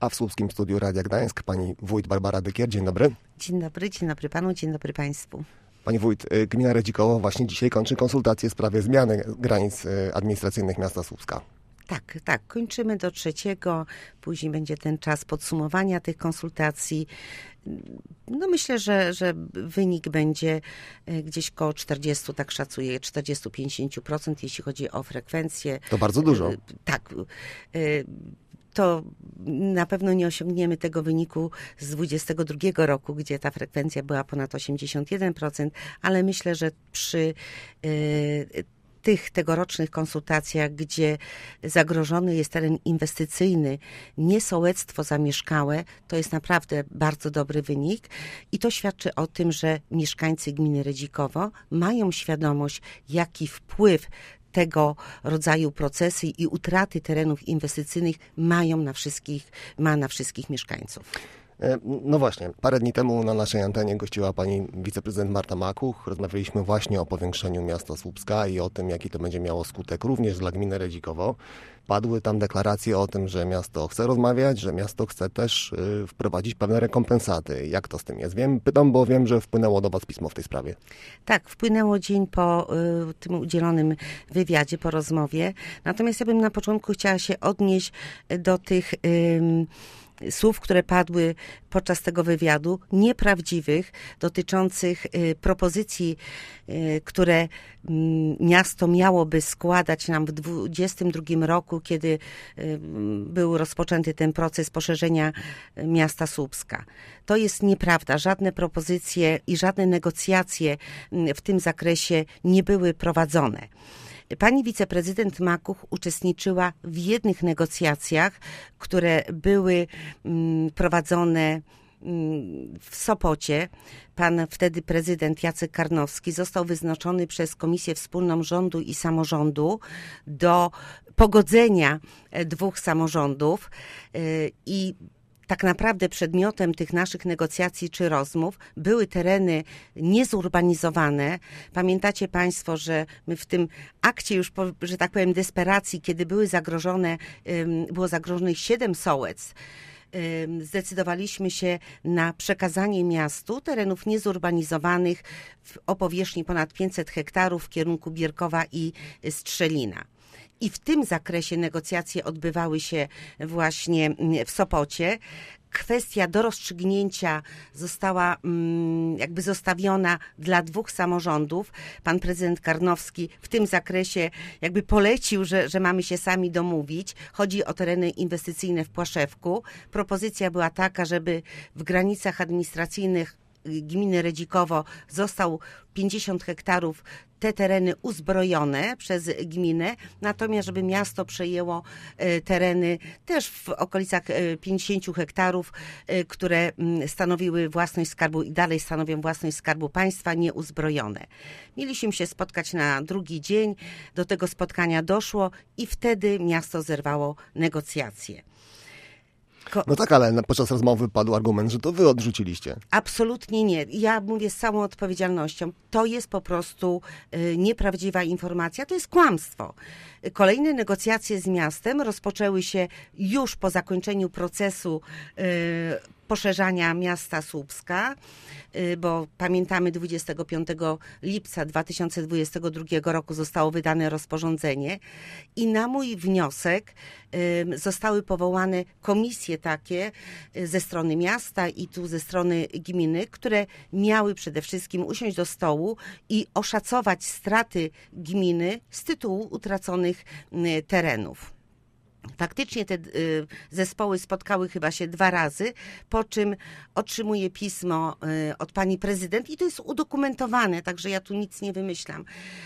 A w Słupskim Studiu Radia Gdańsk pani wójt Barbara Dykier. Dzień dobry. Dzień dobry panu, dzień dobry państwu. Pani wójt, gmina Redzikowo właśnie dzisiaj kończy konsultacje w sprawie zmiany granic administracyjnych miasta Słupska. Tak, kończymy do 3. Później będzie ten czas podsumowania tych konsultacji. No myślę, że wynik będzie gdzieś koło 40, tak szacuję, 40-50%, jeśli chodzi o frekwencję. To bardzo dużo. Tak. To na pewno nie osiągniemy tego wyniku z 2022 roku, gdzie ta frekwencja była ponad 81%, ale myślę, że przy tych tegorocznych konsultacjach, gdzie zagrożony jest teren inwestycyjny, nie sołectwo zamieszkałe, to jest naprawdę bardzo dobry wynik i to świadczy o tym, że mieszkańcy gminy Redzikowo mają świadomość, jaki wpływ tego rodzaju procesy i utraty terenów inwestycyjnych ma na wszystkich mieszkańców. No właśnie, parę dni temu na naszej antenie gościła pani wiceprezydent Marta Makuch. Rozmawialiśmy właśnie o powiększeniu miasta Słupska i o tym, jaki to będzie miało skutek również dla gminy Redzikowo. Padły tam deklaracje o tym, że miasto chce rozmawiać, że miasto chce też wprowadzić pewne rekompensaty. Jak to z tym jest? Pytam, bo wiem, że wpłynęło do was pismo w tej sprawie. Tak, wpłynęło dzień po tym udzielonym wywiadzie, po rozmowie. Natomiast ja bym na początku chciała się odnieść do tych słów, które padły podczas tego wywiadu, nieprawdziwych, dotyczących propozycji, które miasto miałoby składać nam w 2022 roku, kiedy był rozpoczęty ten proces poszerzenia miasta Słupska. To jest nieprawda. Żadne propozycje i żadne negocjacje w tym zakresie nie były prowadzone. Pani wiceprezydent Makuch uczestniczyła w jednych negocjacjach, które były prowadzone w Sopocie. Pan wtedy prezydent Jacek Karnowski został wyznaczony przez Komisję Wspólną Rządu i Samorządu do pogodzenia dwóch samorządów i tak naprawdę przedmiotem tych naszych negocjacji czy rozmów były tereny niezurbanizowane. Pamiętacie państwo, że my w tym akcie już, że tak powiem, desperacji, kiedy było zagrożonych 7 sołectw, zdecydowaliśmy się na przekazanie miastu terenów niezurbanizowanych o powierzchni ponad 500 hektarów w kierunku Bierkowa i Strzelina. I w tym zakresie negocjacje odbywały się właśnie w Sopocie. Kwestia do rozstrzygnięcia została jakby zostawiona dla dwóch samorządów. Pan prezydent Karnowski w tym zakresie jakby polecił, że mamy się sami domówić. Chodzi o tereny inwestycyjne w Płaszewku. Propozycja była taka, żeby w granicach administracyjnych gminy Redzikowo został 50 hektarów te tereny uzbrojone przez gminę, natomiast żeby miasto przejęło tereny też w okolicach 50 hektarów, które stanowiły własność skarbu i dalej stanowią własność Skarbu Państwa, nieuzbrojone. Mieliśmy się spotkać na drugi dzień, do tego spotkania doszło i wtedy miasto zerwało negocjacje. No tak, ale podczas rozmowy padł argument, że to wy odrzuciliście. Absolutnie nie. Ja mówię z całą odpowiedzialnością. To jest po prostu nieprawdziwa informacja, to jest kłamstwo. Kolejne negocjacje z miastem rozpoczęły się już po zakończeniu procesu poszerzania miasta Słupska, bo pamiętamy 25 lipca 2022 roku zostało wydane rozporządzenie i na mój wniosek zostały powołane komisje takie ze strony miasta i tu ze strony gminy, które miały przede wszystkim usiąść do stołu i oszacować straty gminy z tytułu utraconych terenów. Faktycznie te zespoły spotkały chyba się 2 razy, po czym otrzymuję pismo od pani prezydent i to jest udokumentowane, także ja tu nic nie wymyślam.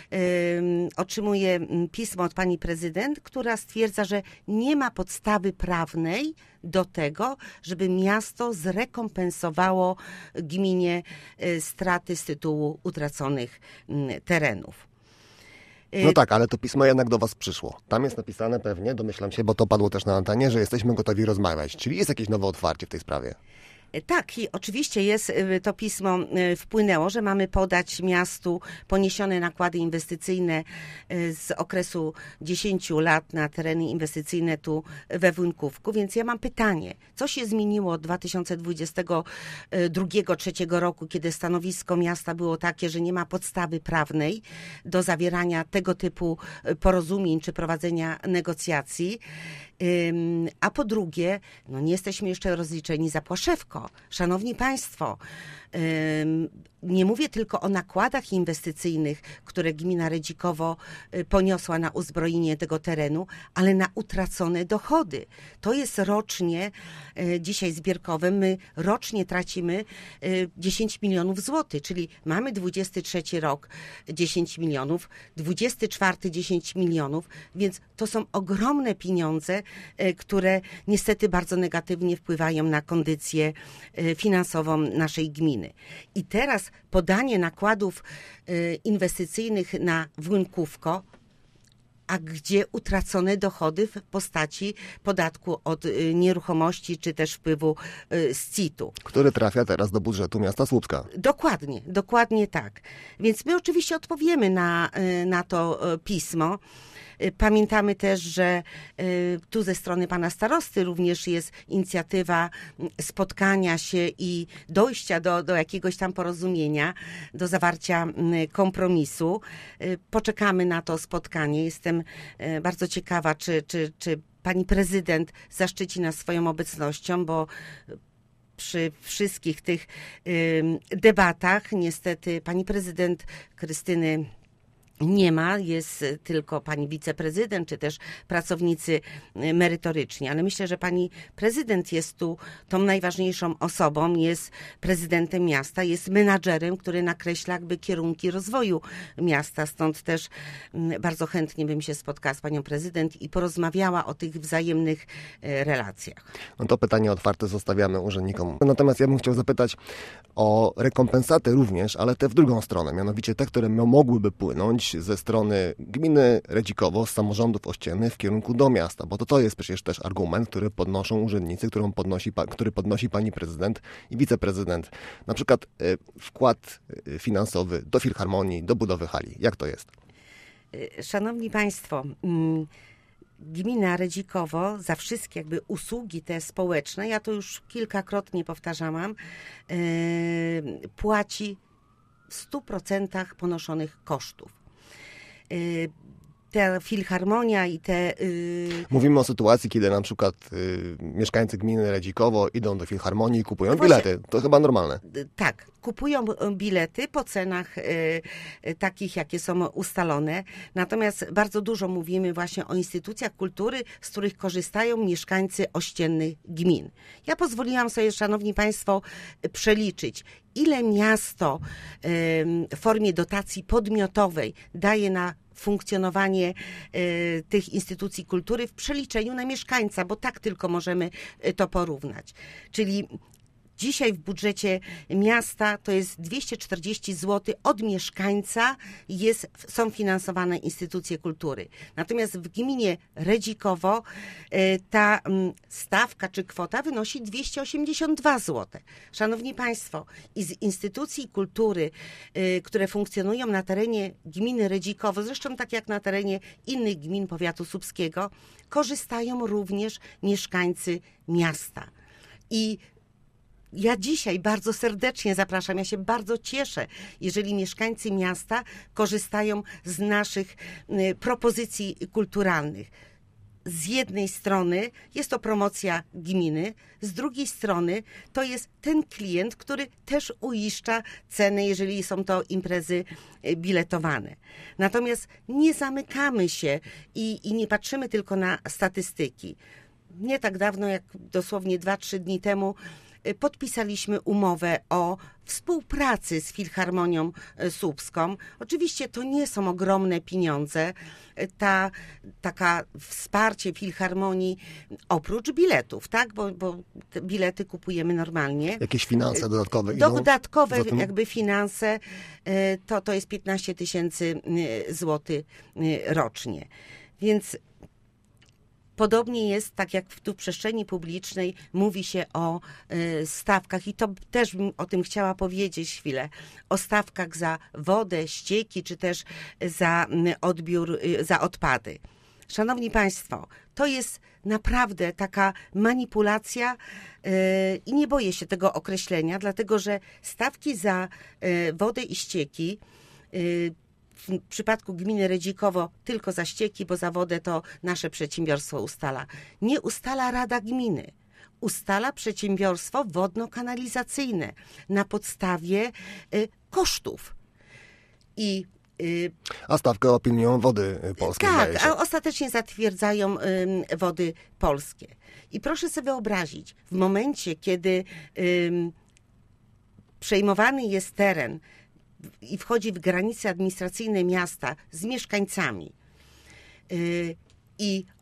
Otrzymuję pismo od pani prezydent, która stwierdza, że nie ma podstawy prawnej do tego, żeby miasto zrekompensowało gminie straty z tytułu utraconych terenów. No tak, ale to pismo jednak do was przyszło. Tam jest napisane pewnie, domyślam się, bo to padło też na antenie, że jesteśmy gotowi rozmawiać. Czyli jest jakieś nowe otwarcie w tej sprawie? Tak, i oczywiście to pismo wpłynęło, że mamy podać miastu poniesione nakłady inwestycyjne z okresu 10 lat na tereny inwestycyjne tu we Włynków. Więc ja mam pytanie, co się zmieniło od 2022-2023 roku, kiedy stanowisko miasta było takie, że nie ma podstawy prawnej do zawierania tego typu porozumień czy prowadzenia negocjacji. A po drugie, nie jesteśmy jeszcze rozliczeni za Płaszewko. Szanowni Państwo, nie mówię tylko o nakładach inwestycyjnych, które gmina Redzikowo poniosła na uzbrojenie tego terenu, ale na utracone dochody. To jest rocznie, dzisiaj z Bierkowem, my rocznie tracimy 10 milionów złotych, czyli mamy 23 rok 10 milionów, 24 10 milionów, więc to są ogromne pieniądze, które niestety bardzo negatywnie wpływają na kondycję finansową naszej gminy. I teraz podanie nakładów inwestycyjnych na Włynkówko, a gdzie utracone dochody w postaci podatku od nieruchomości, czy też wpływu z CIT-u. Który trafia teraz do budżetu miasta Słupska. Dokładnie tak. Więc my oczywiście odpowiemy na to pismo. Pamiętamy też, że tu ze strony pana starosty również jest inicjatywa spotkania się i dojścia do jakiegoś tam porozumienia, do zawarcia kompromisu. Poczekamy na to spotkanie. Jestem bardzo ciekawa, czy pani prezydent zaszczyci nas swoją obecnością, bo przy wszystkich tych debatach niestety pani prezydent Krystyny nie ma, jest tylko pani wiceprezydent, czy też pracownicy merytoryczni, ale myślę, że pani prezydent jest tu tą najważniejszą osobą, jest prezydentem miasta, jest menadżerem, który nakreśla jakby kierunki rozwoju miasta, stąd też bardzo chętnie bym się spotkała z panią prezydent i porozmawiała o tych wzajemnych relacjach. No to pytanie otwarte zostawiamy urzędnikom. Natomiast ja bym chciał zapytać o rekompensaty również, ale te w drugą stronę, mianowicie te, które mogłyby płynąć ze strony gminy Redzikowo, z samorządów ościennych w kierunku do miasta, bo to jest przecież też argument, który podnoszą urzędnicy, który podnosi pani prezydent i wiceprezydent. Na przykład wkład finansowy do filharmonii, do budowy hali. Jak to jest? Szanowni Państwo, gmina Redzikowo za wszystkie jakby usługi te społeczne, ja to już kilkakrotnie powtarzałam, płaci w 100% ponoszonych kosztów. Ta filharmonia i te... Mówimy o sytuacji, kiedy na przykład mieszkańcy gminy Redzikowo idą do filharmonii i kupują Właśnie, bilety. To chyba normalne. Tak, kupują bilety po cenach takich, jakie są ustalone. Natomiast bardzo dużo mówimy właśnie o instytucjach kultury, z których korzystają mieszkańcy ościennych gmin. Ja pozwoliłam sobie, szanowni państwo, przeliczyć, ile miasto w formie dotacji podmiotowej daje na funkcjonowanie tych instytucji kultury w przeliczeniu na mieszkańca, bo tak tylko możemy to porównać. Czyli dzisiaj w budżecie miasta to jest 240 zł od mieszkańca są finansowane instytucje kultury. Natomiast w gminie Redzikowo ta stawka czy kwota wynosi 282 zł. Szanowni Państwo, i z instytucji kultury, które funkcjonują na terenie gminy Redzikowo, zresztą tak jak na terenie innych gmin powiatu słupskiego, korzystają również mieszkańcy miasta. I ja dzisiaj bardzo serdecznie zapraszam, ja się bardzo cieszę, jeżeli mieszkańcy miasta korzystają z naszych propozycji kulturalnych. Z jednej strony jest to promocja gminy, z drugiej strony to jest ten klient, który też uiszcza ceny, jeżeli są to imprezy biletowane. Natomiast nie zamykamy się i nie patrzymy tylko na statystyki. Nie tak dawno, jak dosłownie 2-3 dni temu, podpisaliśmy umowę o współpracy z Filharmonią Słupską. Oczywiście to nie są ogromne pieniądze. Taka wsparcie Filharmonii oprócz biletów, tak? Bo te bilety kupujemy normalnie. Jakieś finanse dodatkowe idą? Dodatkowe jakby finanse to jest 15 000 złotych rocznie. Więc Podobnie jest, tak jak tu w przestrzeni publicznej mówi się o stawkach i to też bym o tym chciała powiedzieć chwilę, o stawkach za wodę, ścieki, czy też za odbiór, za odpady. Szanowni Państwo, to jest naprawdę taka manipulacja i nie boję się tego określenia, dlatego że stawki za wodę i ścieki w przypadku gminy Redzikowo tylko za ścieki, bo za wodę to nasze przedsiębiorstwo ustala. Nie ustala Rada Gminy. Ustala przedsiębiorstwo wodno-kanalizacyjne na podstawie kosztów. A stawkę opiniują Wody Polskie. Tak, a ostatecznie zatwierdzają Wody Polskie. I proszę sobie wyobrazić, w momencie, kiedy przejmowany jest teren i wchodzi w granice administracyjne miasta z mieszkańcami i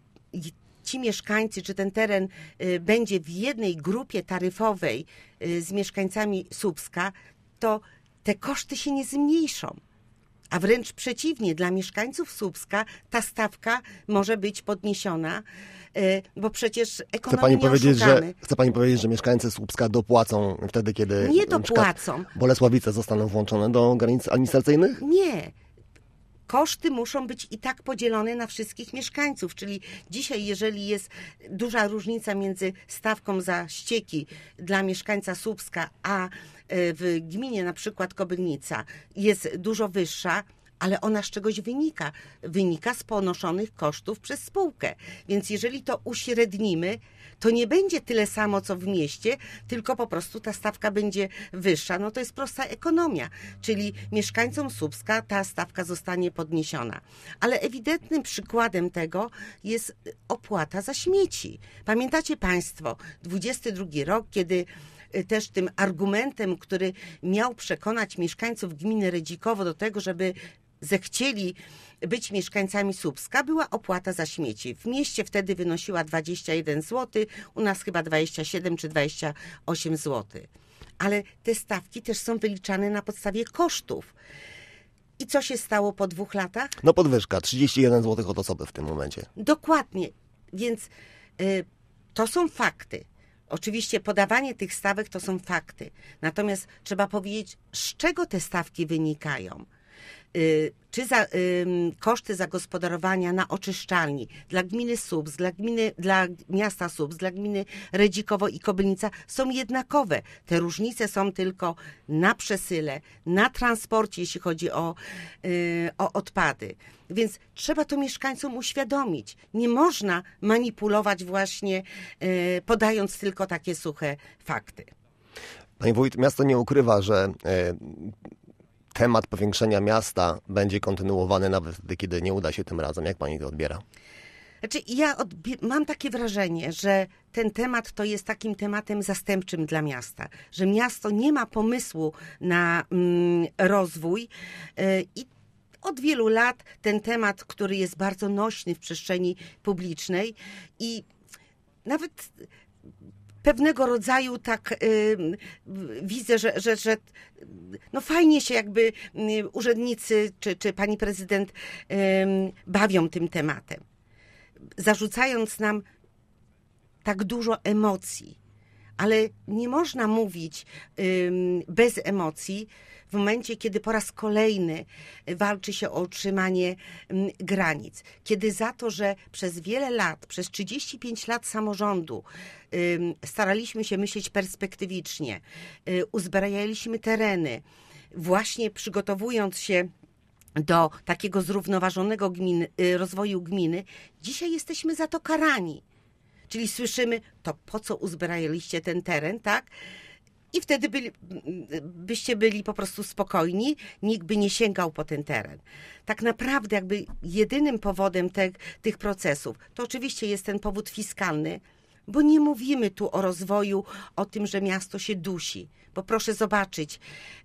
ci mieszkańcy, czy ten teren będzie w jednej grupie taryfowej z mieszkańcami Słupska, to te koszty się nie zmniejszą. A wręcz przeciwnie, dla mieszkańców Słupska ta stawka może być podniesiona, bo przecież ekonomię nie oszukamy. Chce pani powiedzieć, że mieszkańcy Słupska dopłacą wtedy, kiedy nie dopłacą. Bolesławice zostaną włączone do granic administracyjnych? Nie. Koszty muszą być i tak podzielone na wszystkich mieszkańców, czyli dzisiaj, jeżeli jest duża różnica między stawką za ścieki dla mieszkańca Słupska, a w gminie na przykład Kobylnica jest dużo wyższa, ale ona z czegoś wynika. Wynika z ponoszonych kosztów przez spółkę. Więc jeżeli to uśrednimy, to nie będzie tyle samo, co w mieście, tylko po prostu ta stawka będzie wyższa. No to jest prosta ekonomia, czyli mieszkańcom Słupska ta stawka zostanie podniesiona. Ale ewidentnym przykładem tego jest opłata za śmieci. Pamiętacie Państwo, 22 rok, kiedy też tym argumentem, który miał przekonać mieszkańców gminy Redzikowo do tego, żeby zechcieli być mieszkańcami Słupska, była opłata za śmieci. W mieście wtedy wynosiła 21 zł, u nas chyba 27 czy 28 zł. Ale te stawki też są wyliczane na podstawie kosztów. I co się stało po 2 latach? No podwyżka, 31 zł od osoby w tym momencie. Dokładnie, więc to są fakty. Oczywiście podawanie tych stawek to są fakty. Natomiast trzeba powiedzieć, z czego te stawki wynikają. Czy koszty zagospodarowania na oczyszczalni dla gminy Słupsk, dla miasta Słupsk, dla gminy Redzikowo i Kobylnica są jednakowe. Te różnice są tylko na przesyle, na transporcie, jeśli chodzi o odpady. Więc trzeba to mieszkańcom uświadomić. Nie można manipulować właśnie podając tylko takie suche fakty. Pani wójt, miasto nie ukrywa, że temat powiększenia miasta będzie kontynuowany nawet wtedy, kiedy nie uda się tym razem. Jak pani to odbiera? Znaczy, ja mam takie wrażenie, że ten temat to jest takim tematem zastępczym dla miasta, że miasto nie ma pomysłu na rozwój i od wielu lat ten temat, który jest bardzo nośny w przestrzeni publicznej i nawet pewnego rodzaju tak widzę, że no fajnie się jakby urzędnicy czy pani prezydent bawią tym tematem, zarzucając nam tak dużo emocji. Ale nie można mówić bez emocji w momencie, kiedy po raz kolejny walczy się o utrzymanie granic. Kiedy za to, że przez wiele lat, przez 35 lat samorządu staraliśmy się myśleć perspektywicznie, uzbrajaliśmy tereny, właśnie przygotowując się do takiego zrównoważonego rozwoju gminy, dzisiaj jesteśmy za to karani. Czyli słyszymy, to po co uzbrajaliście ten teren, tak? I wtedy byście byli po prostu spokojni, nikt by nie sięgał po ten teren. Tak naprawdę jakby jedynym powodem tych procesów to oczywiście jest ten powód fiskalny, bo nie mówimy tu o rozwoju, o tym, że miasto się dusi. Bo proszę zobaczyć,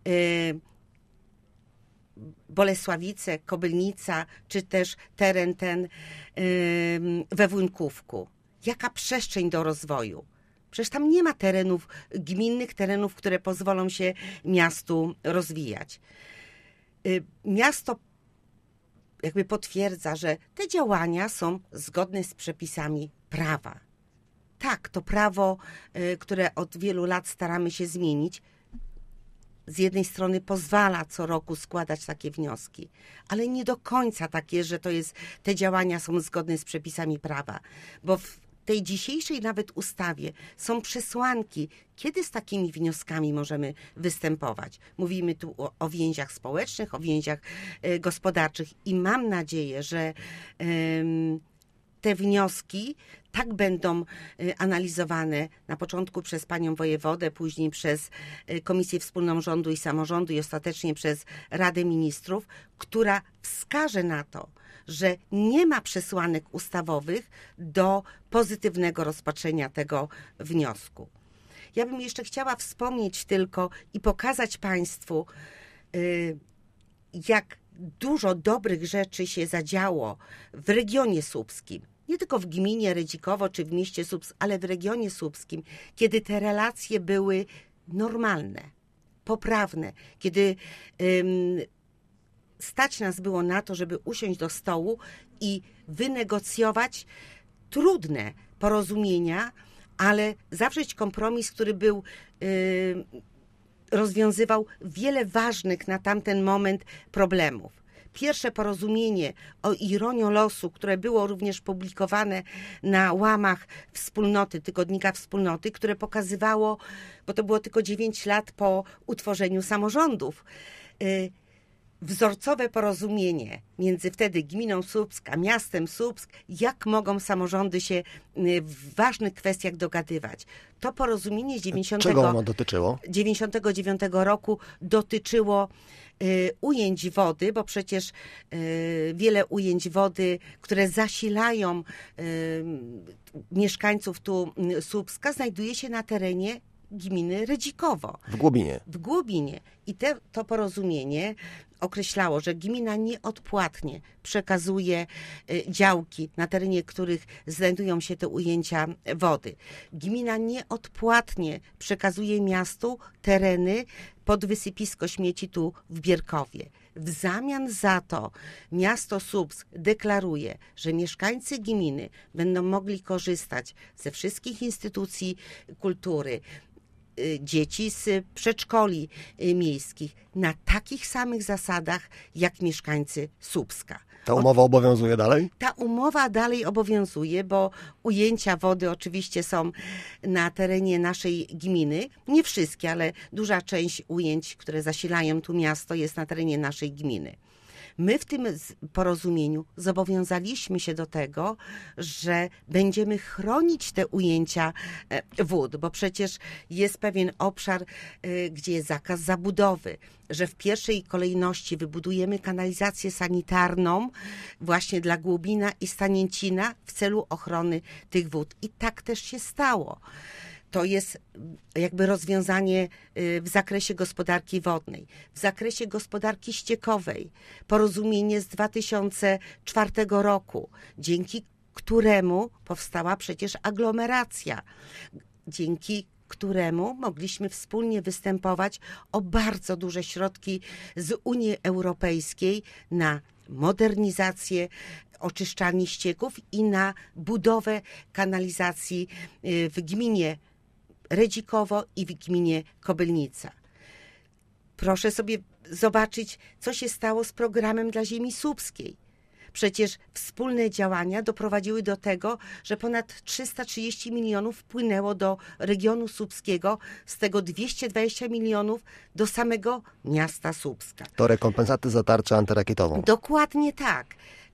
Bolesławice, Kobylnica, czy też teren ten we Włynków. Jaka przestrzeń do rozwoju? Przecież tam nie ma terenów gminnych, terenów, które pozwolą się miastu rozwijać. Miasto jakby potwierdza, że te działania są zgodne z przepisami prawa. Tak, to prawo, które od wielu lat staramy się zmienić, z jednej strony pozwala co roku składać takie wnioski, ale nie do końca takie, że te działania są zgodne z przepisami prawa, bo w tej dzisiejszej nawet ustawie są przesłanki, kiedy z takimi wnioskami możemy występować. Mówimy tu o więziach społecznych, o więziach gospodarczych i mam nadzieję, że te wnioski tak będą analizowane na początku przez panią wojewodę, później przez Komisję Wspólną Rządu i Samorządu i ostatecznie przez Radę Ministrów, która wskaże na to, że nie ma przesłanek ustawowych do pozytywnego rozpatrzenia tego wniosku. Ja bym jeszcze chciała wspomnieć tylko i pokazać państwu, jak dużo dobrych rzeczy się zadziało w regionie słupskim. Nie tylko w gminie Redzikowo czy w mieście Słupsk, ale w regionie słupskim, kiedy te relacje były normalne, poprawne, kiedy stać nas było na to, żeby usiąść do stołu i wynegocjować trudne porozumienia, ale zawrzeć kompromis, który był rozwiązywał wiele ważnych na tamten moment problemów. Pierwsze porozumienie o ironią losu, które było również publikowane na łamach Wspólnoty, tygodnika Wspólnoty, które pokazywało, bo to było tylko 9 lat po utworzeniu samorządów, wzorcowe porozumienie między wtedy gminą Słupsk a miastem Słupsk, jak mogą samorządy się w ważnych kwestiach dogadywać. To porozumienie z Czego ono dotyczyło? 99 roku dotyczyło ujęć wody, bo przecież wiele ujęć wody, które zasilają mieszkańców tu Słupska, znajduje się na terenie gminy Redzikowo. W Głobinie. W Głobinie. I to porozumienie określało, że gmina nieodpłatnie przekazuje działki, na terenie których znajdują się te ujęcia wody. Gmina nieodpłatnie przekazuje miastu tereny pod wysypisko śmieci tu w Bierkowie. W zamian za to miasto Słupsk deklaruje, że mieszkańcy gminy będą mogli korzystać ze wszystkich instytucji kultury, dzieci z przedszkoli miejskich na takich samych zasadach jak mieszkańcy Słupska. Ta umowa obowiązuje dalej? Ta umowa dalej obowiązuje, bo ujęcia wody oczywiście są na terenie naszej gminy. Nie wszystkie, ale duża część ujęć, które zasilają tu miasto, jest na terenie naszej gminy. My w tym porozumieniu zobowiązaliśmy się do tego, że będziemy chronić te ujęcia wód, bo przecież jest pewien obszar, gdzie jest zakaz zabudowy, że w pierwszej kolejności wybudujemy kanalizację sanitarną właśnie dla Głubina i Stanięcina w celu ochrony tych wód. I tak też się stało. To jest jakby rozwiązanie w zakresie gospodarki wodnej. W zakresie gospodarki ściekowej porozumienie z 2004 roku, dzięki któremu powstała przecież aglomeracja, dzięki któremu mogliśmy wspólnie występować o bardzo duże środki z Unii Europejskiej na modernizację oczyszczalni ścieków i na budowę kanalizacji w gminie Redzikowo i w gminie Kobylnica. Proszę sobie zobaczyć, co się stało z programem dla ziemi słupskiej. Przecież wspólne działania doprowadziły do tego, że ponad 330 milionów wpłynęło do regionu słupskiego, z tego 220 milionów do samego miasta Słupska. To rekompensaty za tarczę antyrakietową. Dokładnie tak.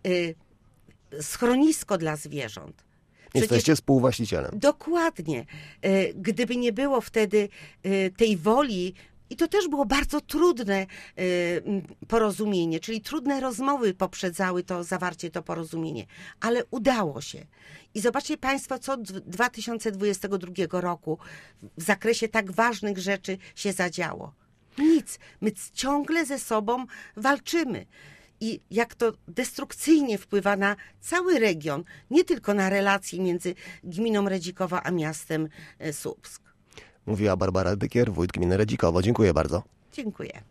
Schronisko dla zwierząt. Jesteście współwłaścicielem. Dokładnie. Gdyby nie było wtedy tej woli, i to też było bardzo trudne porozumienie, czyli trudne rozmowy poprzedzały to zawarcie to porozumienie, ale udało się. I zobaczcie Państwo, co 2022 roku w zakresie tak ważnych rzeczy się zadziało. Nic. My ciągle ze sobą walczymy. I jak to destrukcyjnie wpływa na cały region, nie tylko na relacje między gminą Redzikowa a miastem Słupsk. Mówiła Barbara Dykier, wójt gminy Redzikowo. Dziękuję bardzo. Dziękuję.